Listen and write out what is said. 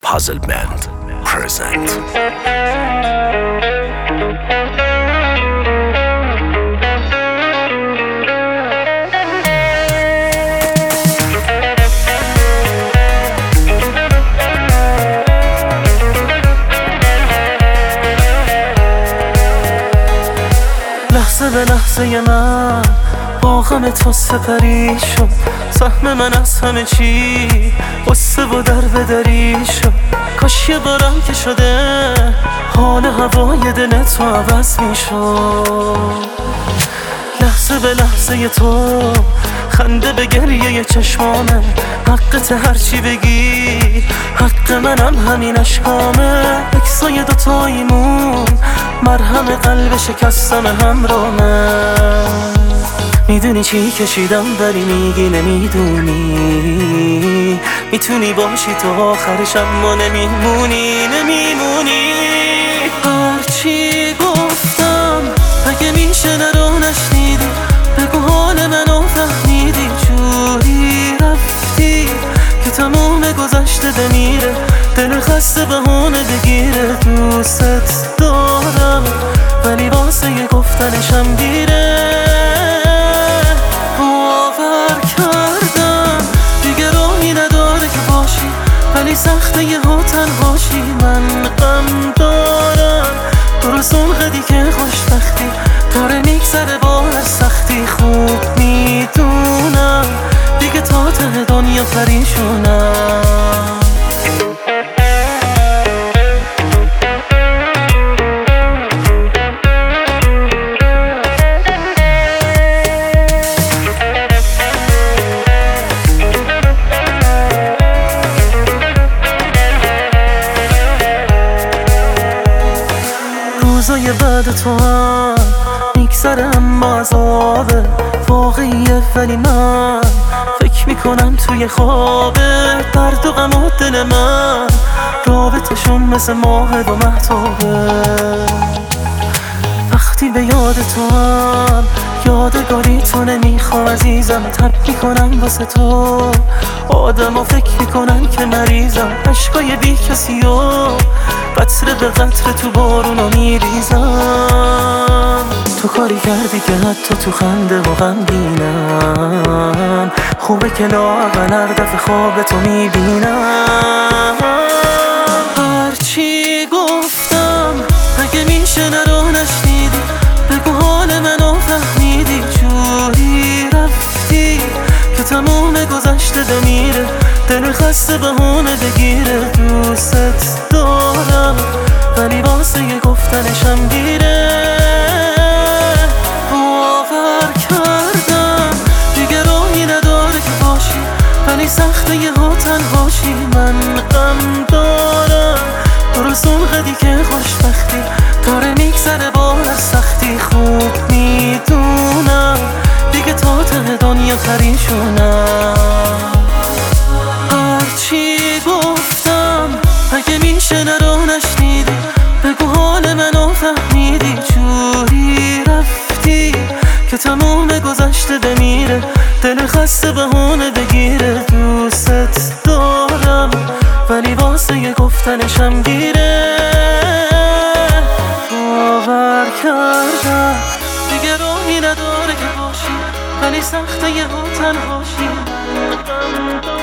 Puzzle Band present. لحظه به لحظه من با غم تو سپری شد، سهم من از همه چی قصه و دربدری شد. کاش یه بارم که شده حال هوای دل تو عوض می شد. لحظه به لحظه تو خنده به گریه چشمامه، حقت هرچی بگی حق منم همین اشکامه. اکسای دوتاییمون مرهم قلب شکستم همرامه. میدونی چی کشیدم ولی میگی نمیدونی، میتونی باشی تو آخرش اما نمیمونی. هرچی گفتم اگه میشه نرو نشنیدی، بگو حال منو فهمیدی. جوری رفتی که تموم گذشته بمیره، دل خسته بهونه بگیره. دوست دارم ولی واسه یه گفتنشم دیره. باور کردم دیگه راهی نداره که باشی، ولی سخته یه ها تنهاشی. من غم دارم درست اونقدی که خوشبختی داره میگذره با هر سختی. خوب میدونم دیگه تا ته دنیا پریشونم. روزای بعد تو هم میگذره اما عذابه واقعیه، ولی من فکر میکنم توی خوابه. درد و غم و دل من رابطشون مثل ماه و مهتابه. وقتی به یاد تو هم یادگاری تو نمیخوام عزیزم، تب میکنم واسه تو آدم ها فکر میکنن که مریضم. عشقای بی کسی و قطره به قطره تو بارونو میریزم. تو کاری کردی که حتی تو خنده و غمگینم، خوبه که لااقل هر دفعه خواب تو میبینم. هرچی گفتم اگه میشه نرو نشنیدی، بگو حال منو فهمیدی. جوری رفتی که تموم گذشته بمیره، دل خسته بهونه بگیره. دوست دارم ولی واسه یه گفتنشم دیره. باور کردم دیگه راهی نداره که باشی، ولی سخته یه ها تنهاشی. من غم دارم درست اونقدی که خوشبختی داره میگذره با هر سختی. خوب میدونم دیگه تا ته دنیا پریشونم. هرچی گفتم اگه میشه نرو نشنیدی، بگو حال منو فهمیدی. جوری رفتی که تموم گذشته بمیره، دل خسته بهونه بگیره. دوست دارم ولی واسه یه گفتنشم دیره. باور کردم دیگه راهی نداره که باشی، ولی سخته یه ها تنهاشی.